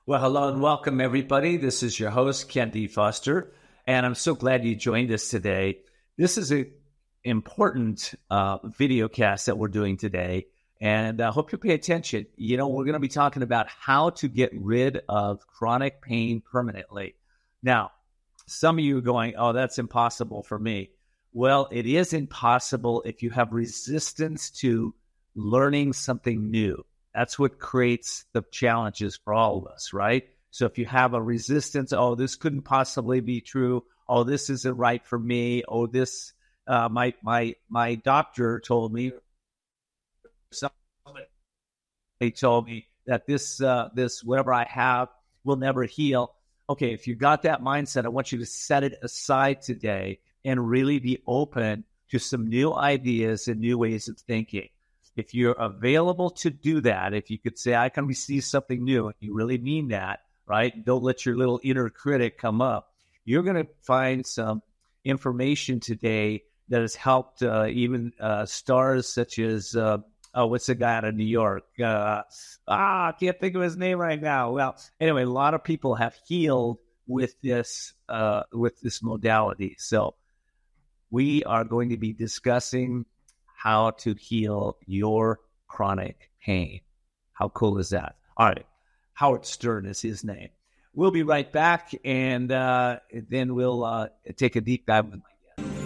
Well, hello and welcome, everybody. This is your host, Ken D. Foster, and I'm so glad you joined us today. This is an important video cast that we're doing today, and I hope you pay attention. You know, we're going to be talking about how to get rid of chronic pain permanently. Now, some of you are going, oh, that's impossible for me. Well, it is impossible if you have resistance to learning something new. That's what creates the challenges for all of us, right? So if you have a resistance, oh, this couldn't possibly be true. Oh, this isn't right for me. Oh, this, my doctor told me, somebody told me that this whatever I have will never heal. Okay, if you got that mindset, I want you to set it aside today and really be open to some new ideas and new ways of thinking. If you're available to do that, if you could say, I can receive something new, and you really mean that, right? Don't let your little inner critic come up. You're going to find some information today that has helped even stars such as, what's the guy out of New York? I can't think of his name right now. Well, anyway, a lot of people have healed with this modality. So we are going to be discussing how to heal your chronic pain. How cool is that? All right. Howard Stern is his name. We'll be right back, and then we'll take a deep dive with my guest.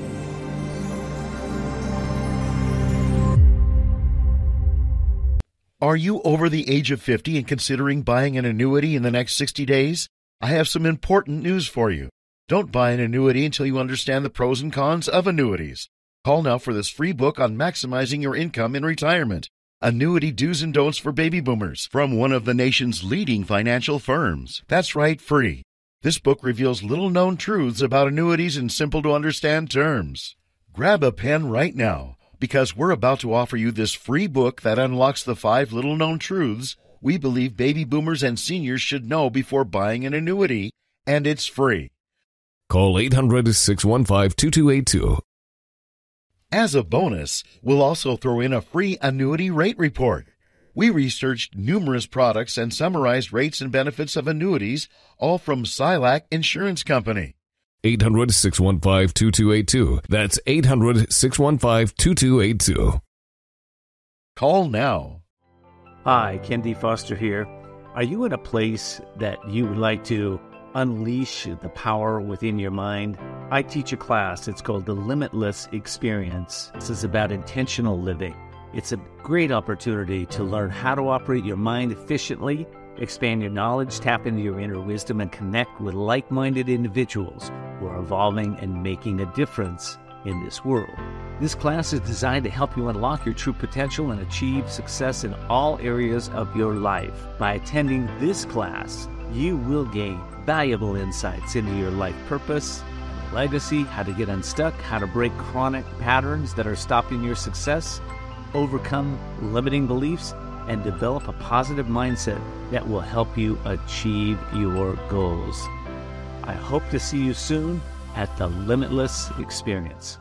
Are you over the age of 50 and considering buying an annuity in the next 60 days? I have some important news for you. Don't buy an annuity until you understand the pros and cons of annuities. Call now for this free book on maximizing your income in retirement. Annuity Do's and Don'ts for Baby Boomers from one of the nation's leading financial firms. That's right, free. This book reveals little-known truths about annuities in simple-to-understand terms. Grab a pen right now, because we're about to offer you this free book that unlocks the 5 little-known truths we believe baby boomers and seniors should know before buying an annuity, and it's free. Call 800-615-2282. As a bonus, we'll also throw in a free annuity rate report. We researched numerous products and summarized rates and benefits of annuities, all from Silac Insurance Company. 800-615-2282. That's 800-615-2282. Call now. Hi, Ken D. Foster here. Are you in a place that you would like to unleash the power within your mind? I teach a class. It's called The Limitless Experience. This is about intentional living. It's a great opportunity to learn how to operate your mind efficiently, expand your knowledge, tap into your inner wisdom, and connect with like-minded individuals who are evolving and making a difference in this world. This class is designed to help you unlock your true potential and achieve success in all areas of your life. By attending this class, you will gain valuable insights into your life purpose and legacy, how to get unstuck, how to break chronic patterns that are stopping your success, overcome limiting beliefs, and develop a positive mindset that will help you achieve your goals. I hope to see you soon at the Limitless Experience.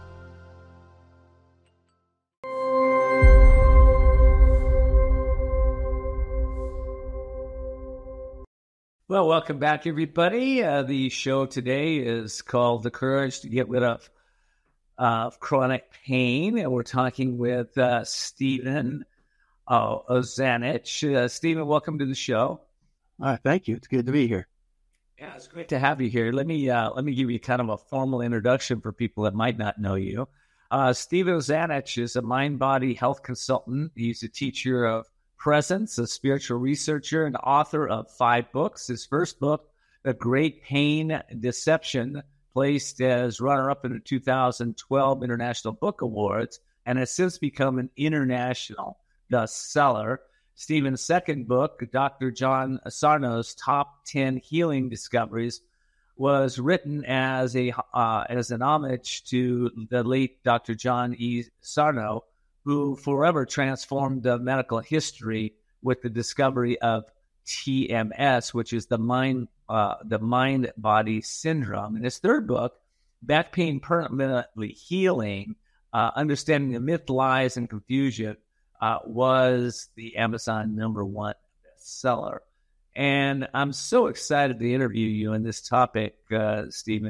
Well, welcome back, everybody. The show today is called The Courage to Get Rid of Chronic Pain, and we're talking with Stephen Ozanich. Stephen, welcome to the show. Thank you. It's good to be here. Yeah, it's great to have you here. Let me give you kind of a formal introduction for people that might not know you. Stephen Ozanich is a mind-body health consultant. He's a teacher of presence, a spiritual researcher, and author of 5 books. His first book, The Great Pain Deception, placed as runner-up in the 2012 International Book Awards, and has since become an international bestseller. Stephen's second book, Dr. John Sarno's Top 10 Healing Discoveries, was written as an homage to the late Dr. John E. Sarno, who forever transformed medical history with the discovery of TMS, which is the mind-body syndrome. And his third book, Back Pain Permanently Healing, Understanding the Myth, Lies, and Confusion, was the Amazon #1 bestseller. And I'm so excited to interview you on this topic, Stephen.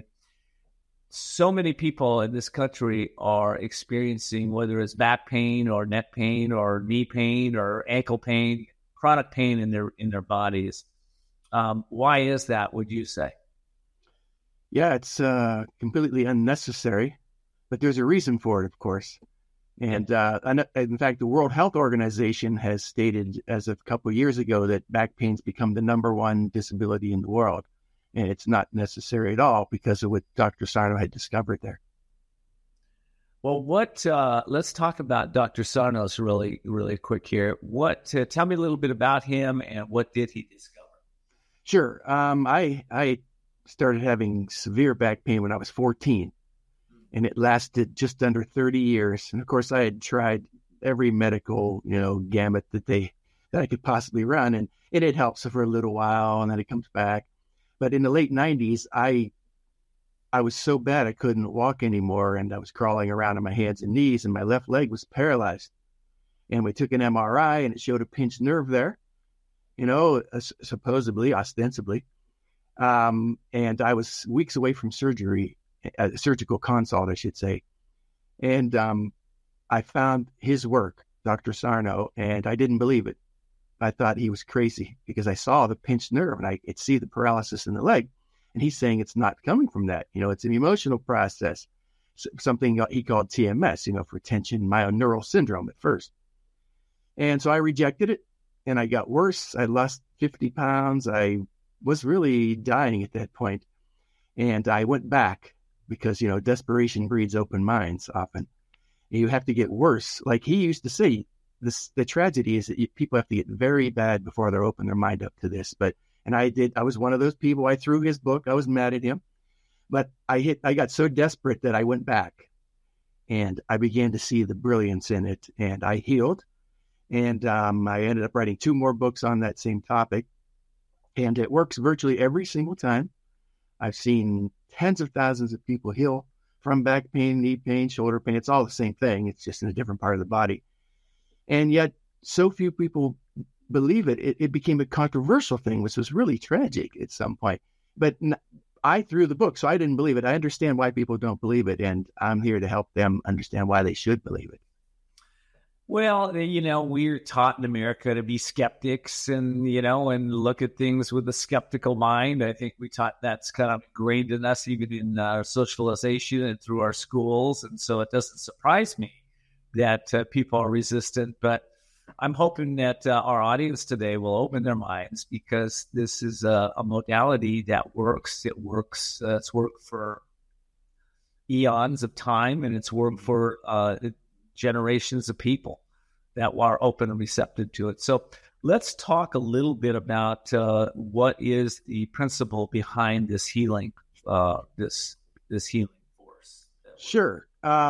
So many people in this country are experiencing, whether it's back pain or neck pain or knee pain or ankle pain, chronic pain in their bodies. Why is that, would you say? Yeah, it's completely unnecessary, but there's a reason for it, of course. And in fact, the World Health Organization has stated as of a couple of years ago that back pain's become the number one disability in the world. And it's not necessary at all because of what Dr. Sarno had discovered there. Well, let's talk about Dr. Sarno's really, really quick here. Tell me a little bit about him and what did he discover? Sure. I started having severe back pain when I was 14, and it lasted just under 30 years. And of course, I had tried every medical, gamut that I could possibly run, and it helps for a little while, and then it comes back. But in the late 90s, I was so bad I couldn't walk anymore, and I was crawling around on my hands and knees, and my left leg was paralyzed. And we took an MRI, and it showed a pinched nerve there, supposedly, ostensibly. And I was weeks away from surgery, a surgical consult, I should say. And I found his work, Dr. Sarno, and I didn't believe it. I thought he was crazy because I saw the pinched nerve and I could see the paralysis in the leg. And he's saying it's not coming from that. It's an emotional process, something he called TMS, for tension myoneural syndrome at first. And so I rejected it and I got worse. I lost 50 pounds. I was really dying at that point. And I went back because, desperation breeds open minds often. You have to get worse. Like he used to say, the tragedy is that people have to get very bad before they're open their mind up to this. And I was one of those people. I threw his book. I was mad at him, but I got so desperate that I went back and I began to see the brilliance in it, and I healed. And I ended up writing 2 more books on that same topic, and it works virtually every single time. I've seen tens of thousands of people heal from back pain, knee pain, shoulder pain. It's all the same thing. It's just in a different part of the body. And yet so few people believe it. It became a controversial thing, which was really tragic at some point. But I threw the book, so I didn't believe it. I understand why people don't believe it, and I'm here to help them understand why they should believe it. Well, we're taught in America to be skeptics and look at things with a skeptical mind. I think that's kind of ingrained in us, even in our socialization and through our schools. And so it doesn't surprise me that people are resistant. But I'm hoping that our audience today will open their minds, because this is a modality that works. It works. It's worked for eons of time, and it's worked for generations of people that are open and receptive to it. So let's talk a little bit about what is the principle behind this healing, this healing force. Sure.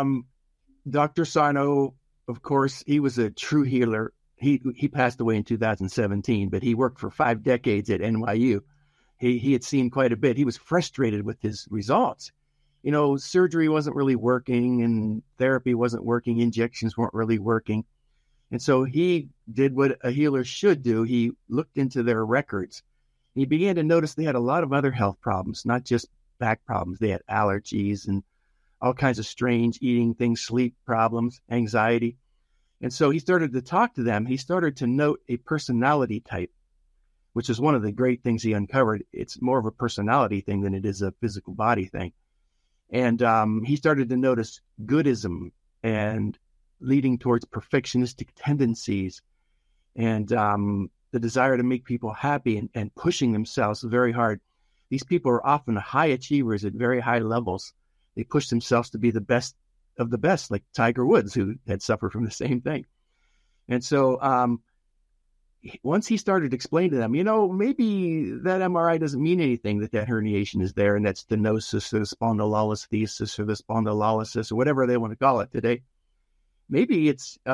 Dr. Sarno, of course, he was a true healer. He passed away in 2017, but he worked for 5 decades at NYU. He had seen quite a bit. He was frustrated with his results. Surgery wasn't really working and therapy wasn't working. Injections weren't really working. And so he did what a healer should do. He looked into their records. He began to notice they had a lot of other health problems, not just back problems. They had allergies and all kinds of strange eating things, sleep problems, anxiety. And so he started to talk to them. He started to note a personality type, which is one of the great things he uncovered. It's more of a personality thing than it is a physical body thing. And he started to notice goodism and leading towards perfectionistic tendencies and the desire to make people happy and pushing themselves very hard. These people are often high achievers at very high levels. They push themselves to be the best of the best, like Tiger Woods, who had suffered from the same thing. And so once he started to explain to them, maybe that MRI doesn't mean anything, that herniation is there, and that's stenosis or the spondylolisthesis or the spondylolysis or whatever they want to call it today. Maybe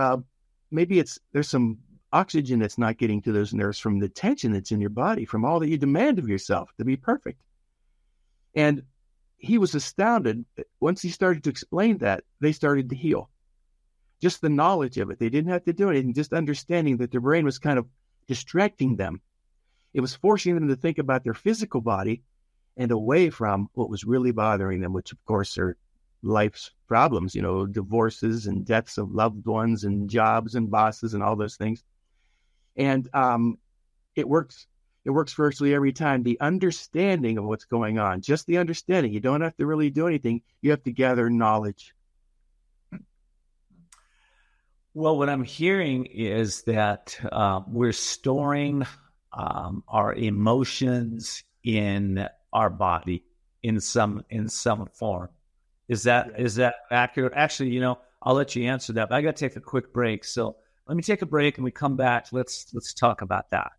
there's some oxygen that's not getting to those nerves from the tension that's in your body, from all that you demand of yourself to be perfect. And he was astounded. Once he started to explain that, they started to heal. Just the knowledge of it. They didn't have to do anything, just understanding that their brain was kind of distracting them. It was forcing them to think about their physical body and away from what was really bothering them, which of course are life's problems, divorces and deaths of loved ones and jobs and bosses and all those things. And it works. It works virtually every time. The understanding of what's going on, just the understanding. You don't have to really do anything. You have to gather knowledge. Well, what I'm hearing is that we're storing our emotions in our body in some form. Is that accurate? Actually, I'll let you answer that, but I got to take a quick break. So let me take a break, and we come back. Let's talk about that.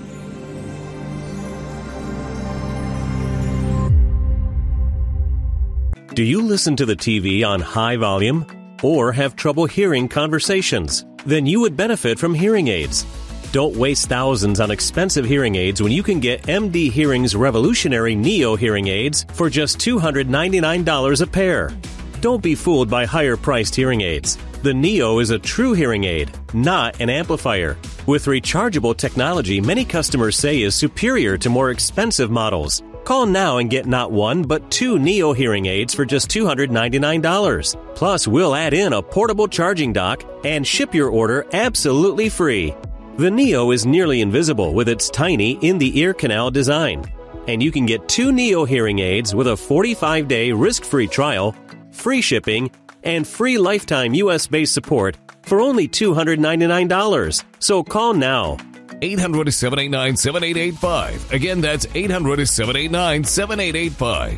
Do you listen to the TV on high volume or have trouble hearing conversations? Then you would benefit from hearing aids. Don't waste thousands on expensive hearing aids when you can get MD Hearing's revolutionary Neo hearing aids for just $299 a pair. Don't be fooled by higher-priced hearing aids. The Neo is a true hearing aid, not an amplifier. With rechargeable technology many customers say is superior to more expensive models. Call now and get not one, but 2 Neo hearing aids for just $299. Plus, we'll add in a portable charging dock and ship your order absolutely free. The Neo is nearly invisible with its tiny in-the-ear canal design. And you can get 2 Neo hearing aids with a 45-day risk-free trial, free shipping, and free lifetime U.S.-based support for only $299. So call now. 800-789-7885. Again, that's 800-789-7885.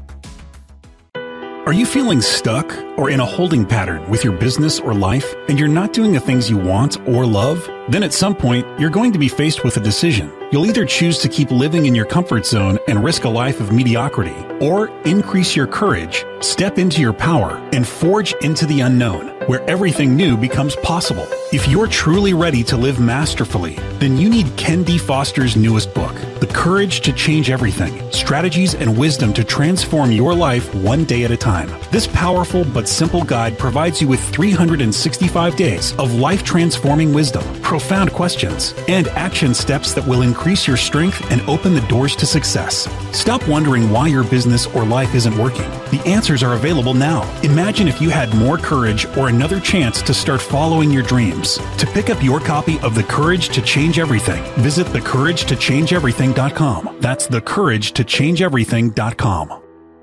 Are you feeling stuck or in a holding pattern with your business or life and you're not doing the things you want or love? Then at some point, you're going to be faced with a decision. You'll either choose to keep living in your comfort zone and risk a life of mediocrity, or increase your courage, step into your power, and forge into the unknown, where everything new becomes possible. If you're truly ready to live masterfully, then you need Ken D. Foster's newest book, The Courage to Change Everything, Strategies and Wisdom to Transform Your Life One Day at a Time. This powerful but simple guide provides you with 365 days of life-transforming wisdom, profound questions, and action steps that will increase your strength and open the doors to success. Stop wondering why your business or life isn't working. The answers are available now. Imagine if you had more courage or another chance to start following your dreams. To pick up your copy of The Courage to Change Everything, visit thecouragetochangeeverything.com. That's thecouragetochangeeverything.com.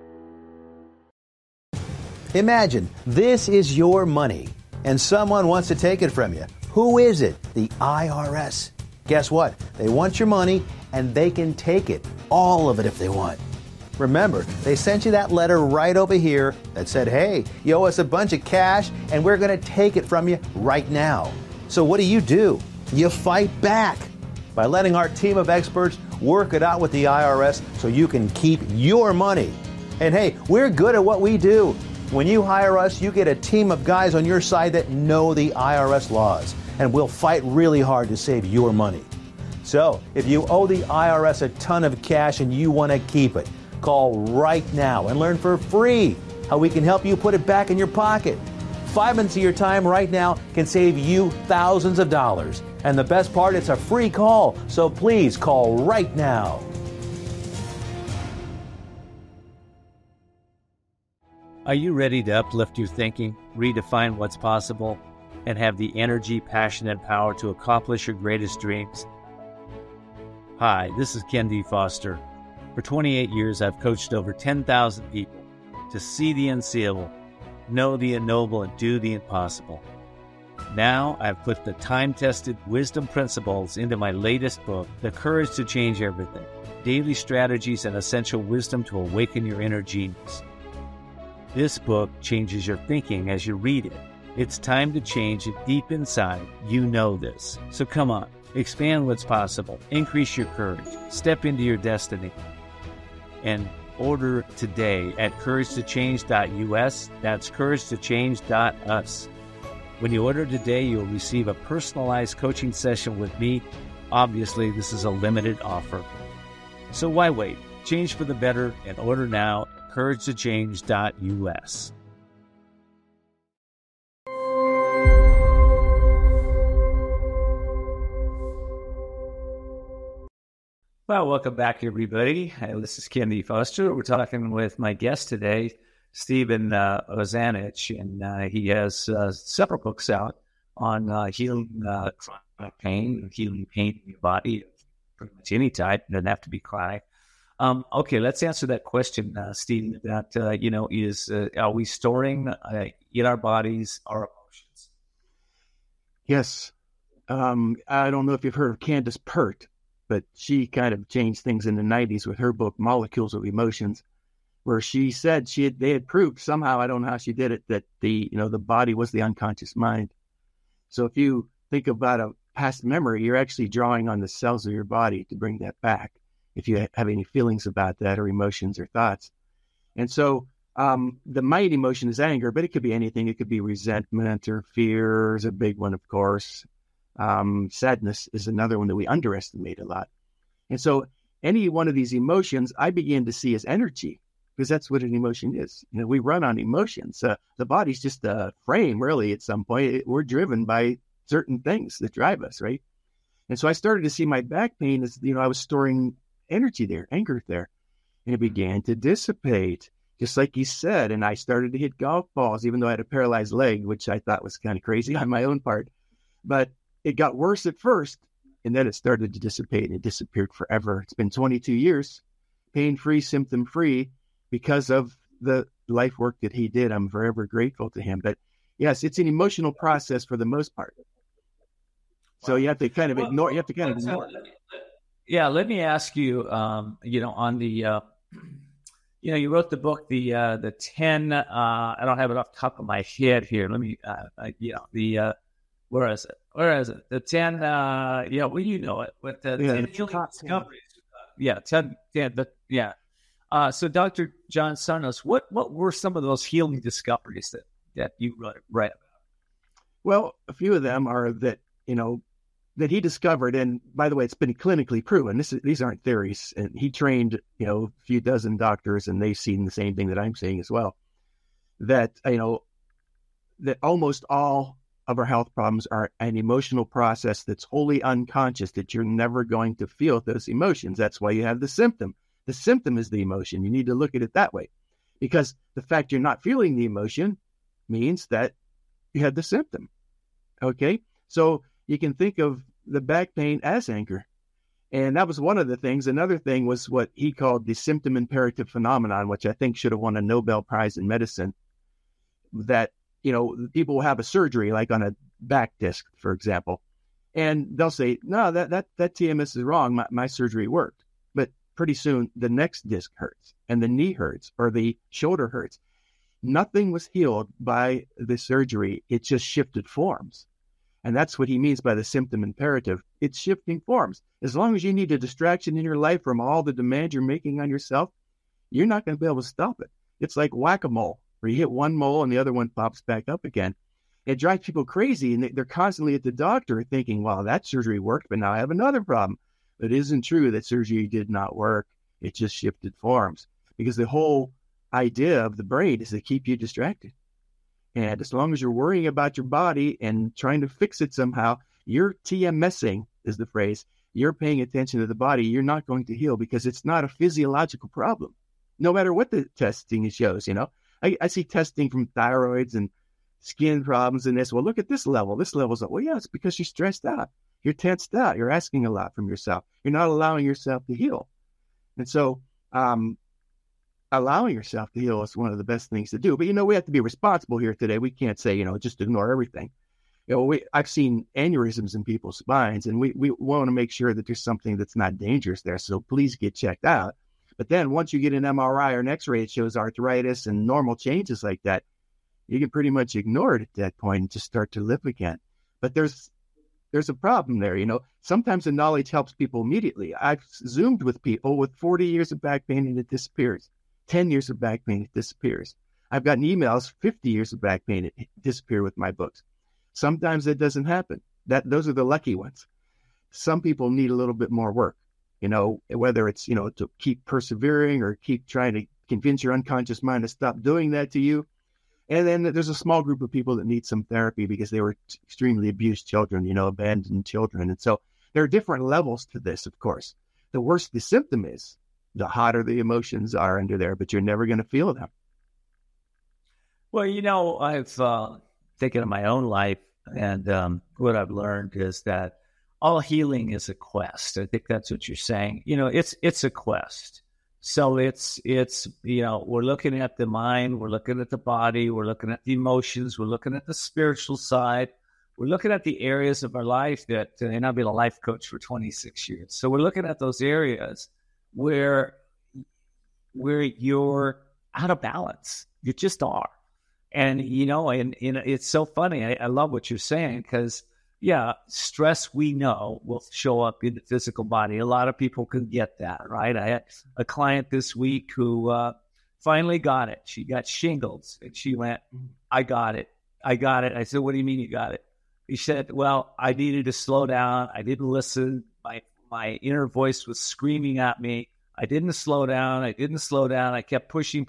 Imagine this is your money and someone wants to take it from you. Who is it? The IRS. Guess what? They want your money and they can take it. All of it if they want. Remember, they sent you that letter right over here that said, hey, you owe us a bunch of cash and we're going to take it from you right now. So what do? You fight back by letting our team of experts work it out with the IRS so you can keep your money. And hey, we're good at what we do. When you hire us, you get a team of guys on your side that know the IRS laws, and we'll fight really hard to save your money. So, if you owe the IRS a ton of cash and you want to keep it, call right now and learn for free how we can help you put it back in your pocket. 5 minutes of your time right now can save you thousands of dollars. And the best part, it's a free call, so please call right now. Are you ready to uplift your thinking, redefine what's possible, and have the energy, passion, and power to accomplish your greatest dreams? Hi, this is Ken D. Foster. For 28 years, I've coached over 10,000 people to see the unseeable, know the unknowable, and do the impossible. Now, I've put the time-tested wisdom principles into my latest book, The Courage to Change Everything, Daily Strategies and Essential Wisdom to Awaken Your Inner Genius. This book changes your thinking as you read it. It's time to change it deep inside. You know this. So come on, expand what's possible, increase your courage, step into your destiny, and order today at couragetochange.us. That's couragetochange.us. When you order today, you'll receive a personalized coaching session with me. Obviously, this is a limited offer. So why wait? Change for the better and order now at couragetochange.us. Well, welcome back, everybody. This is Ken D. Foster. We're talking with my guest today, Stephen Ozanich, and he has several books out on healing chronic pain, healing pain in your body, pretty much any type. It doesn't have to be chronic. Okay, let's answer that question, Stephen. That are we storing in our bodies our emotions? Yes. I don't know if you've heard of Candace Pert, but she kind of changed things in the 90s with her book, Molecules of Emotions, where she said they had proved somehow, I don't know how she did it, that the body was the unconscious mind. So if you think about a past memory, you're actually drawing on the cells of your body to bring that back, if you have any feelings about that or emotions or thoughts. And so the mind emotion is anger, but it could be anything. It could be resentment or fear is a big one, of course. Sadness is another one that we underestimate a lot. And so any one of these emotions I begin to see as energy, because that's what an emotion is. We run on emotions. The body's just a frame, really, at some point. We're driven by certain things that drive us, right? And so I started to see my back pain as, I was storing energy there, anger there, and it began to dissipate, just like you said. And I started to hit golf balls, even though I had a paralyzed leg, which I thought was kind of crazy on my own part. But it got worse at first, and then it started to dissipate, and it disappeared forever. It's been 22 years, pain-free, symptom-free, because of the life work that he did. I'm forever grateful to him. But yes, it's an emotional process for the most part. So you have to kind of ignore. Yeah, let me ask you. On the, you wrote the book, the 10. I don't have it off the top of my head here. Let me, where is it? The 10. With the 10 healing discoveries. Yeah, 10. So Dr. John Sarnos, what were some of those healing discoveries that you write about? Well, a few of them are that he discovered, and by the way, it's been clinically proven. These aren't theories. And he trained, a few dozen doctors, and they've seen the same thing that I'm seeing as well. That that almost all of our health problems are an emotional process that's wholly unconscious, that you're never going to feel those emotions. That's why you have the symptom. The symptom is the emotion. You need to look at it that way, because the fact you're not feeling the emotion means that you had the symptom. Okay? So you can think of the back pain as anger. And that was one of the things. Another thing was what he called the symptom imperative phenomenon, which I think should have won a Nobel Prize in medicine. That, people will have a surgery, like on a back disc, for example, and they'll say, no, that TMS is wrong. My surgery worked. But pretty soon the next disc hurts, and the knee hurts, or the shoulder hurts. Nothing was healed by the surgery. It just shifted forms. And that's what he means by the symptom imperative. It's shifting forms. As long as you need a distraction in your life from all the demand you're making on yourself, you're not going to be able to stop it. It's like whack-a-mole, where you hit one mole and the other one pops back up again. It drives people crazy, and they're constantly at the doctor thinking, well, that surgery worked, but now I have another problem. It isn't true that surgery did not work. It just shifted forms, because the whole idea of the brain is to keep you distracted. And as long as you're worrying about your body and trying to fix it somehow, you're TMSing, is the phrase. You're paying attention to the body. You're not going to heal, because it's not a physiological problem, no matter what the testing shows. I see testing from thyroids and skin problems and this. Well, look at this level. This level's up. Well, yeah, it's because you're stressed out. You're tensed out. You're asking a lot from yourself. You're not allowing yourself to heal. And so allowing yourself to heal is one of the best things to do. But, we have to be responsible here today. We can't say, just ignore everything. I've seen aneurysms in people's spines, and we want to make sure that there's something that's not dangerous there. So please get checked out. But then once you get an MRI or an X-ray, it shows arthritis and normal changes like that. You can pretty much ignore it at that point and just start to live again. But there's a problem there. Sometimes the knowledge helps people immediately. I've Zoomed with people with 40 years of back pain and it disappears. 10 years of back pain, it disappears. I've gotten emails, 50 years of back pain, it disappear with my books. Sometimes that doesn't happen. Those are the lucky ones. Some people need a little bit more work, whether it's, to keep persevering or keep trying to convince your unconscious mind to stop doing that to you. And then there's a small group of people that need some therapy because they were extremely abused children, abandoned children. And so there are different levels to this, of course. the worse the symptom is, the hotter the emotions are under there, but you're never going to feel them. Well, I've taken of my own life, and what I've learned is that all healing is a quest. I think that's what you're saying. It's a quest. So it's we're looking at the mind, we're looking at the body, we're looking at the emotions, we're looking at the spiritual side, we're looking at the areas of our life that, and I've been a life coach for 26 years. So we're looking at those areas where you're out of balance. You just are. And, it's so funny. I love what you're saying because, stress we know will show up in the physical body. A lot of people can get that, right? I had a client this week who finally got it. She got shingles, and she went, I got it. I said, what do you mean you got it? He said, well, I needed to slow down. I didn't listen. My inner voice was screaming at me. I didn't slow down. I kept pushing,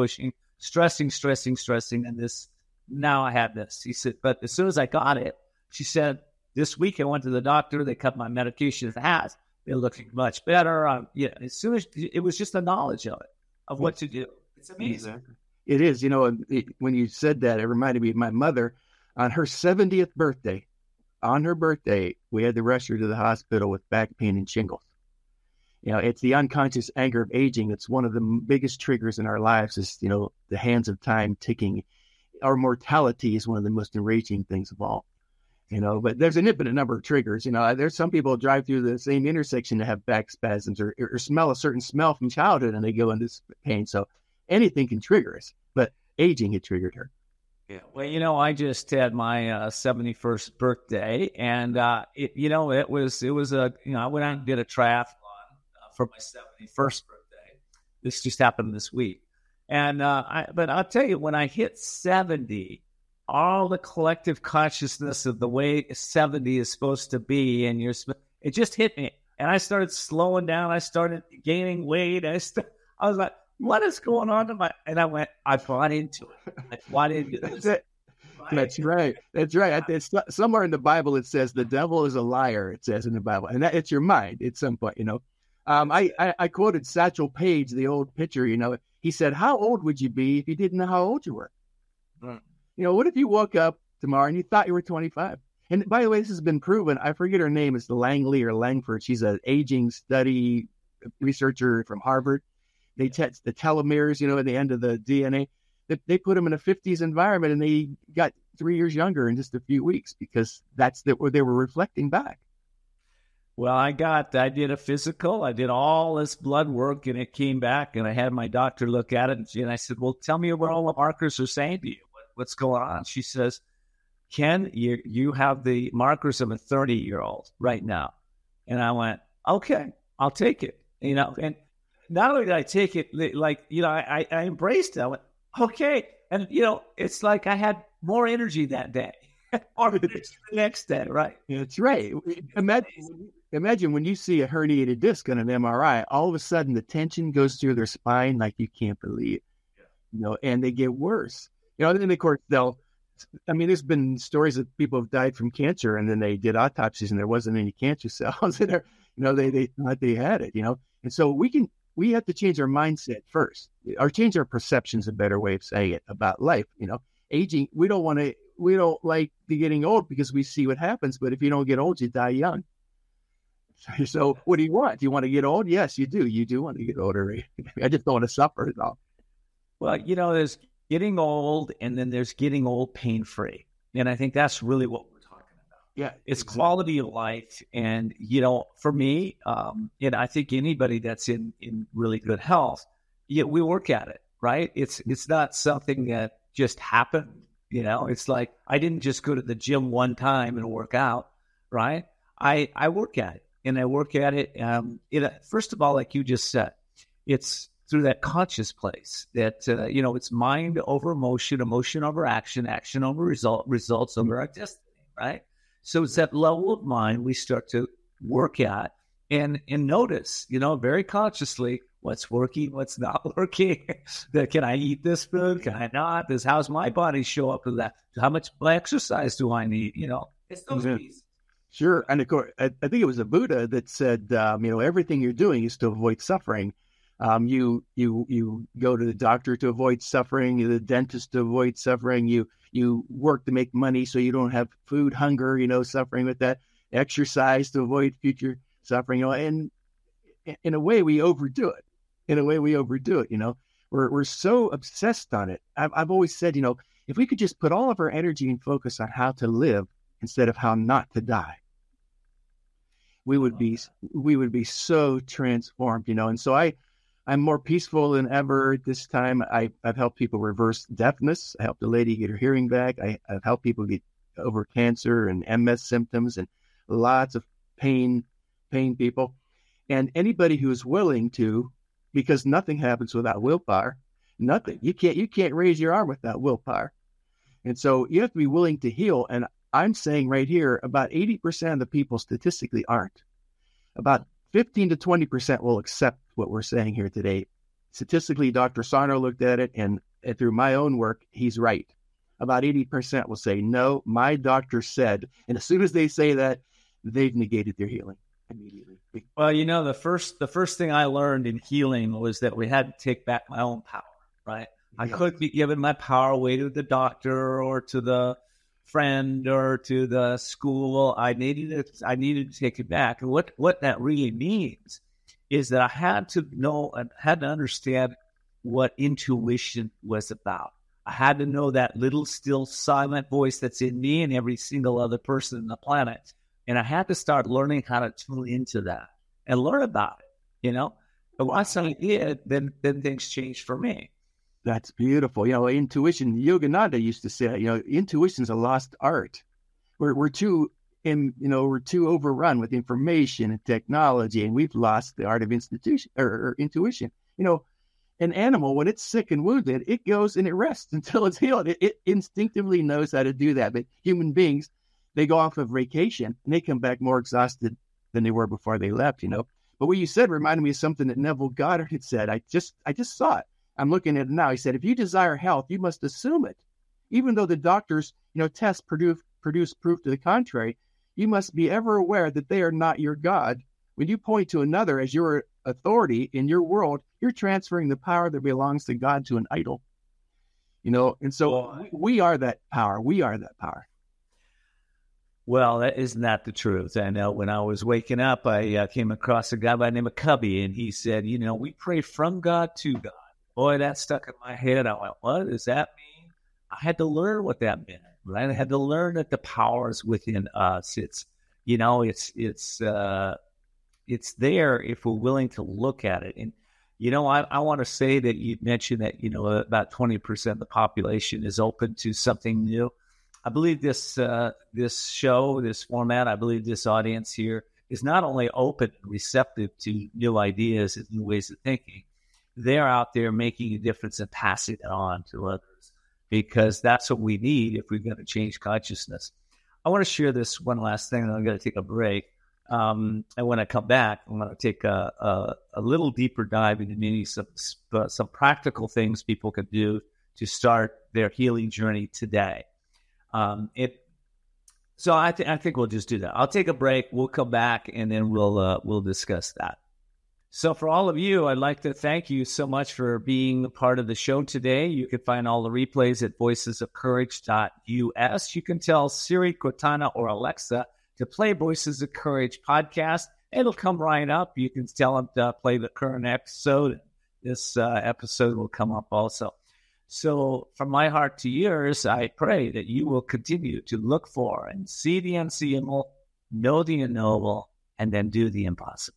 stressing. And now I have this. He said, but as soon as I got it, she said, this week I went to the doctor. They cut my medication in half. They're looking much better. As soon as it was just the knowledge of it, of what to do. It's amazing. Exactly. It is. When you said that, it reminded me of my mother on her 70th birthday. On her birthday, we had to rush her to the hospital with back pain and shingles. It's the unconscious anger of aging. It's one of the biggest triggers in our lives is, the hands of time ticking. Our mortality is one of the most enraging things of all, but there's an infinite number of triggers. There's some people drive through the same intersection to have back spasms or smell a certain smell from childhood and they go into pain. So anything can trigger us, but aging had triggered her. Yeah. Well, I just had my 71st birthday and, it was I went out and did a triathlon for my 71st birthday. This just happened this week. And, but I'll tell you, when I hit 70, all the collective consciousness of the way 70 is supposed to be, and it just hit me. And I started slowing down. I started gaining weight. I was like, what is going on to my, and I bought into it. I bought into this. That's right. It's somewhere in the Bible, it says the devil is a liar. It says in the Bible, and it's your mind at some point, I quoted Satchel Paige, the old pitcher, he said, how old would you be if you didn't know how old you were? What if you woke up tomorrow and you thought you were 25? And by the way, this has been proven. I forget her name. It's Langley or Langford. She's an aging study researcher from Harvard. They test the telomeres, at the end of the DNA. They put them in a 50s environment and they got 3 years younger in just a few weeks because that's what they were reflecting back. Well, I did a physical. I did all this blood work and it came back and I had my doctor look at it and I said, well, tell me what all the markers are saying to you. What's going on? She says, Ken, you have the markers of a 30-year-old right now. And I went, okay, I'll take it. And not only did I take it, I embraced it. I went, okay. And, it's like I had more energy that day or the next day, right? That's right. Imagine when you see a herniated disc on an MRI, all of a sudden the tension goes through their spine like you can't believe, and they get worse. And then, of course, there's been stories that people have died from cancer and then they did autopsies and there wasn't any cancer cells in there. They thought they had it, And so we have to change our mindset first, or change our perception's a better way of saying it about life. Aging, we don't like the getting old because we see what happens. But if you don't get old, you die young. So what do you want? Do you want to get old? Yes, you do. You do want to get older. I just don't want to suffer at all. Well, there's getting old and then there's getting old pain-free. And I think that's really what we're talking about. Yeah. It's exactly. Quality of life. And, for me, and I think anybody that's in really good health, we work at it, right? It's not something that just happened. It's like, I didn't just go to the gym one time and work out, right? I work at it and I work at it. First of all, like you just said, it's through that conscious place that, it's mind over emotion, emotion over action, action over results over our destiny, right? So it's that level of mind we start to work at and notice, very consciously what's working, what's not working. Can I eat this food? Can I not? How's my body show up to that? How much exercise do I need? It's those pieces. Sure. And of course, I think it was a Buddha that said, everything you're doing is to avoid suffering. You go to the doctor to avoid suffering, the dentist to avoid suffering. You work to make money so you don't have food hunger, suffering with that. Exercise to avoid future suffering. And in a way, we overdo it. We're so obsessed on it. I've always said, if we could just put all of our energy and focus on how to live instead of how not to die, we would be so transformed, And so I'm more peaceful than ever at this time. I've helped people reverse deafness. I helped a lady get her hearing back. I've helped people get over cancer and MS symptoms and lots of pain people. And anybody who is willing to, because nothing happens without willpower, nothing. You can't raise your arm without willpower. And so you have to be willing to heal. And I'm saying right here, about 80% of the people statistically aren't. About 15 to 20% will accept what we're saying here today. Statistically, Dr. Sarno looked at it, and through my own work, he's right. About 80% will say, no, my doctor said. And as soon as they say that, they've negated their healing immediately. Well, the first thing I learned in healing was that we had to take back my own power, right? I couldn't be giving my power away to the doctor or to the friend or to the school. I needed to take it back. And what that really means is that I had to know and had to understand what intuition was about. I had to know that little, still, silent voice that's in me and every single other person on the planet. And I had to start learning how to tune into that and learn about it, But once I did, then things changed for me. That's beautiful. Intuition, Yogananda used to say, intuition's a lost art. We're too overrun with information and technology, and we've lost the art of intuition. An animal, when it's sick and wounded, it goes and it rests until it's healed. It instinctively knows how to do that. But human beings, they go off of vacation and they come back more exhausted than they were before they left, But what you said reminded me of something that Neville Goddard had said. I just saw it. I'm looking at it now. He said, if you desire health, you must assume it. Even though the doctors, tests produce proof to the contrary, you must be ever aware that they are not your God. When you point to another as your authority in your world, you're transferring the power that belongs to God to an idol. And so we are that power. We are that power. Well, isn't that the truth? I know when I was waking up, I came across a guy by the name of Cubby, and he said, we pray from God to God. Boy, that stuck in my head. I went, what does that mean? I had to learn what that meant, right? I had to learn that the power is within us. It's there if we're willing to look at it. And, I want to say that you mentioned that, about 20% of the population is open to something new. I believe this show, this format, I believe this audience here is not only open and receptive to new ideas and new ways of thinking, they're out there making a difference and passing it on to others, because that's what we need if we're going to change consciousness. I want to share this one last thing, and I'm going to take a break. And when I come back, I'm going to take a little deeper dive into maybe some practical things people can do to start their healing journey today. So I think we'll just do that. I'll take a break. We'll come back, and then we'll discuss that. So for all of you, I'd like to thank you so much for being a part of the show today. You can find all the replays at voicesofcourage.us. You can tell Siri, Cortana, or Alexa to play Voices of Courage podcast. It'll come right up. You can tell them to play the current episode. This episode will come up also. So from my heart to yours, I pray that you will continue to look for and see the unseeable, know the unknowable, and then do the impossible.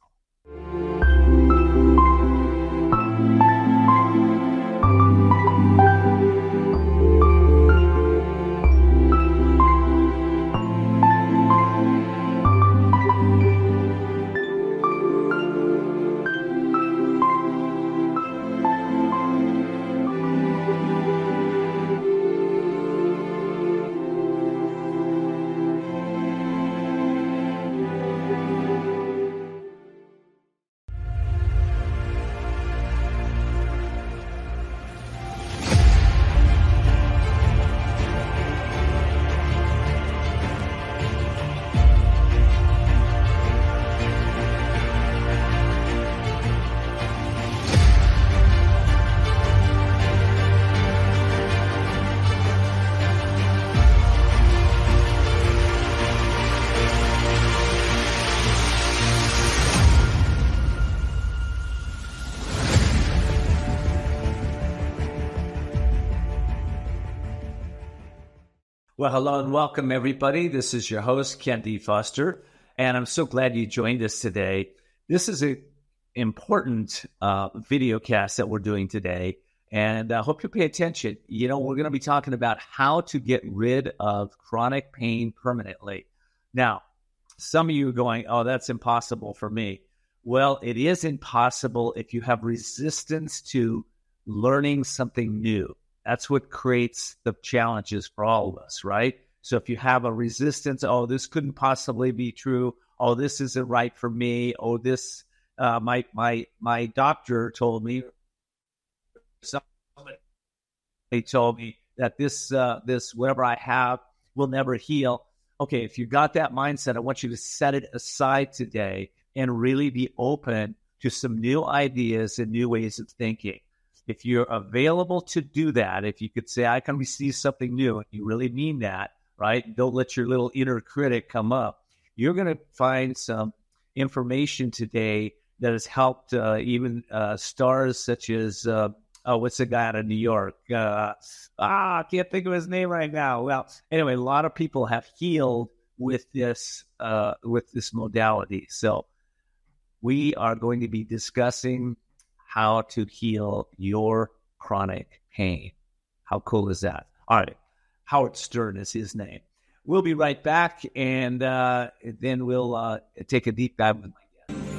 Well, hello and welcome, everybody. This is your host, Ken D. Foster, and I'm so glad you joined us today. This is an important video cast that we're doing today, and I hope you pay attention. You know, we're going to be talking about how to get rid of chronic pain permanently. Now, some of you are going, oh, that's impossible for me. Well, it is impossible if you have resistance to learning something new. That's what creates the challenges for all of us, right? So if you have a resistance, oh, this couldn't possibly be true. Oh, this isn't right for me. Oh, this, my doctor told me, somebody told me that this whatever I have will never heal. Okay, if you got that mindset, I want you to set it aside today and really be open to some new ideas and new ways of thinking. If you're available to do that, if you could say, I can receive something new, and you really mean that, right? Don't let your little inner critic come up. You're going to find some information today that has helped even stars such as, what's the guy out of New York? I can't think of his name right now. Well, anyway, a lot of people have healed with this modality. So we are going to be discussing how to heal your chronic pain. How cool is that? All right. Howard Stern is his name. We'll be right back, and then we'll take a deep dive with my guest.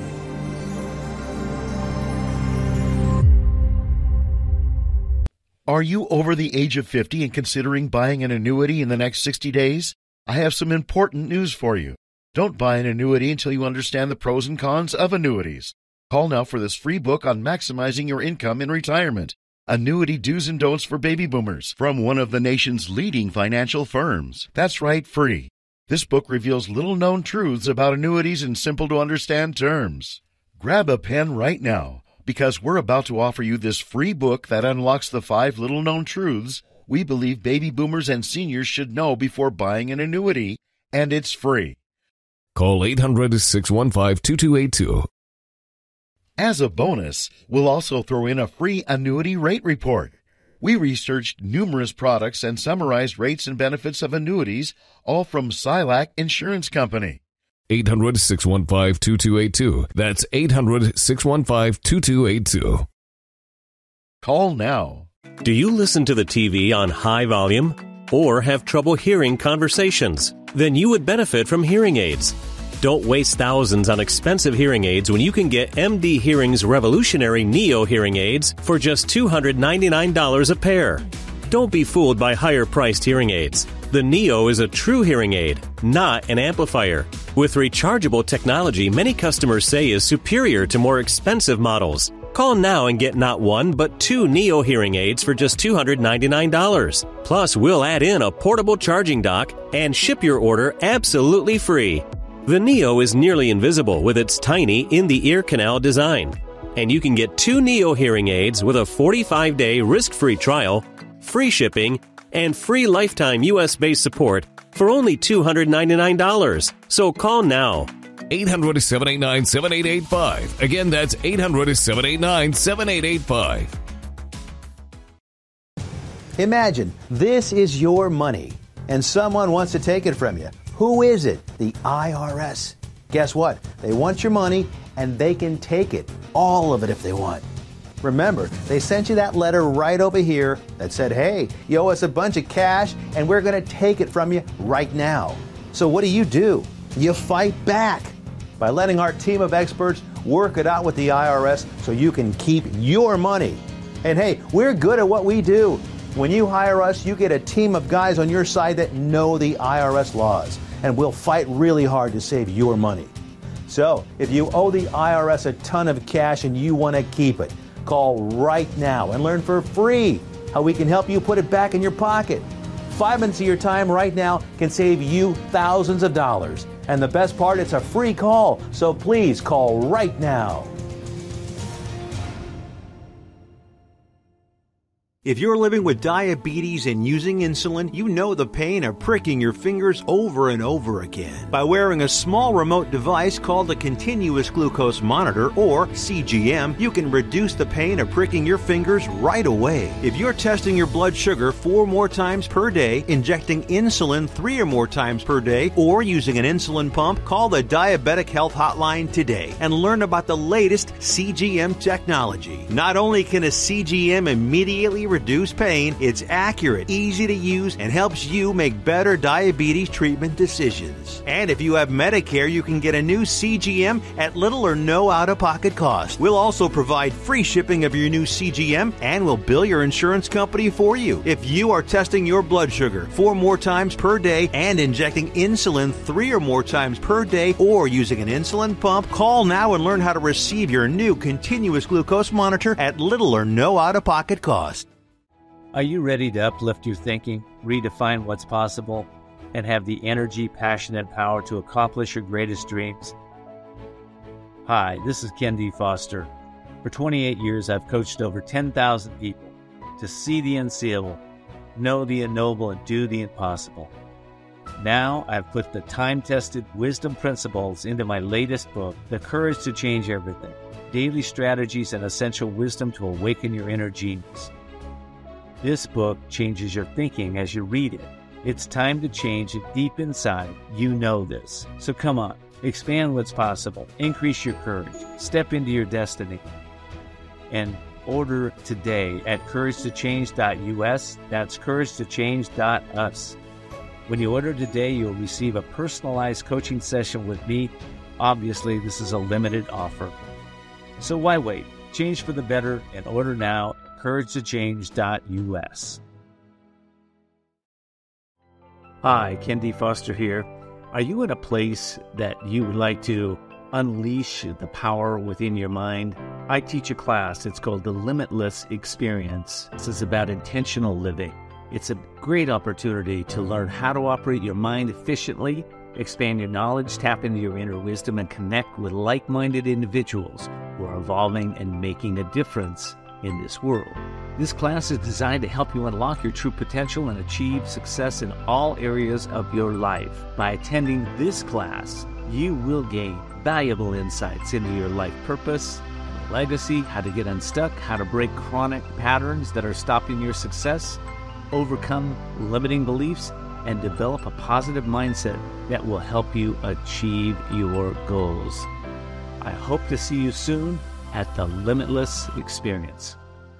Are you over the age of 50 and considering buying an annuity in the next 60 days? I have some important news for you. Don't buy an annuity until you understand the pros and cons of annuities. Call now for this free book on maximizing your income in retirement. Annuity Do's and Don'ts for Baby Boomers from one of the nation's leading financial firms. That's right, free. This book reveals little-known truths about annuities in simple-to-understand terms. Grab a pen right now, because we're about to offer you this free book that unlocks the 5 little-known truths we believe baby boomers and seniors should know before buying an annuity, and it's free. Call 800-615-2282. As a bonus, we'll also throw in a free annuity rate report. We researched numerous products and summarized rates and benefits of annuities, all from Silac Insurance Company. 800-615-2282. That's 800-615-2282. Call now. Do you listen to the TV on high volume or have trouble hearing conversations? Then you would benefit from hearing aids. Don't waste thousands on expensive hearing aids when you can get MD Hearing's revolutionary Neo hearing aids for just $299 a pair. Don't be fooled by higher-priced hearing aids. The Neo is a true hearing aid, not an amplifier. With rechargeable technology many customers say is superior to more expensive models. Call now and get not one, but 2 Neo hearing aids for just $299. Plus, we'll add in a portable charging dock and ship your order absolutely free. The Neo is nearly invisible with its tiny in-the-ear canal design. And you can get 2 Neo hearing aids with a 45-day risk-free trial, free shipping, and free lifetime U.S.-based support for only $299. So call now. 800-789-7885. Again, that's 800-789-7885. Imagine this is your money and someone wants to take it from you. Who is it? The IRS. Guess what? They want your money and they can take it, all of it if they want. Remember, they sent you that letter right over here that said, hey, you owe us a bunch of cash and we're going to take it from you right now. So what do? You fight back by letting our team of experts work it out with the IRS so you can keep your money. And hey, we're good at what we do. When you hire us, you get a team of guys on your side that know the IRS laws, and we'll fight really hard to save your money. So, if you owe the IRS a ton of cash and you want to keep it, call right now and learn for free how we can help you put it back in your pocket. 5 minutes of your time right now can save you thousands of dollars. And the best part, it's a free call, so please call right now. If you're living with diabetes and using insulin, you know the pain of pricking your fingers over and over again. By wearing a small remote device called a continuous glucose monitor, or CGM, you can reduce the pain of pricking your fingers right away. If you're testing your blood sugar 4 more times per day, injecting insulin 3 or more times per day, or using an insulin pump, call the Diabetic Health Hotline today and learn about the latest CGM technology. Not only can a CGM immediately reduce pain, it's accurate, easy to use, and helps you make better diabetes treatment decisions. And if you have Medicare, you can get a new CGM at little or no out-of-pocket cost. We'll also provide free shipping of your new CGM, and we'll bill your insurance company for you. If you are testing your blood sugar 4 more times per day and injecting insulin 3 or more times per day, or using an insulin pump, call now and learn how to receive your new continuous glucose monitor at little or no out-of-pocket cost. Are you ready to uplift your thinking, redefine what's possible, and have the energy, passion, and power to accomplish your greatest dreams? Hi, this is Ken D. Foster. For 28 years, I've coached over 10,000 people to see the unseeable, know the unknowable, and do the impossible. Now, I've put the time-tested wisdom principles into my latest book, The Courage to Change Everything: Daily Strategies and Essential Wisdom to Awaken Your Inner Genius. This book changes your thinking as you read it. It's time to change it deep inside. You know this. So come on, expand what's possible, increase your courage, step into your destiny, and order today at couragetochange.us. That's couragetochange.us. When you order today, you'll receive a personalized coaching session with me. Obviously, this is a limited offer. So why wait? Change for the better and order now. couragetochange.us. Hi, Ken D. Foster here. Are you in a place that you would like to unleash the power within your mind? I teach a class. It's called The Limitless Experience. This is about intentional living. It's a great opportunity to learn how to operate your mind efficiently, expand your knowledge, tap into your inner wisdom, and connect with like-minded individuals who are evolving and making a difference in this world. This class is designed to help you unlock your true potential and achieve success in all areas of your life. By attending this class, you will gain valuable insights into your life purpose, legacy, how to get unstuck, how to break chronic patterns that are stopping your success, overcome limiting beliefs, and develop a positive mindset that will help you achieve your goals. I hope to see you soon at the Limitless Experience.